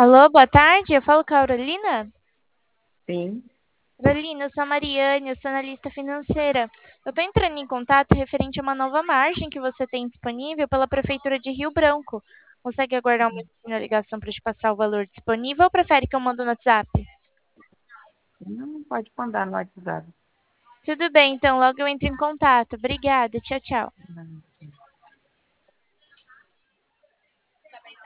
Alô, boa tarde. Eu falo com a Aurelina. Sim. Aurelina, eu sou a Mariane, eu sou analista financeira. Eu estou entrando em contato referente a uma nova margem que você tem disponível pela Prefeitura de Rio Branco. Consegue aguardar um minutinho na ligação para te passar o valor disponível ou prefere que eu mando no WhatsApp? Não pode mandar no WhatsApp. Tudo bem, então logo eu entro em contato. Obrigada, tchau, tchau.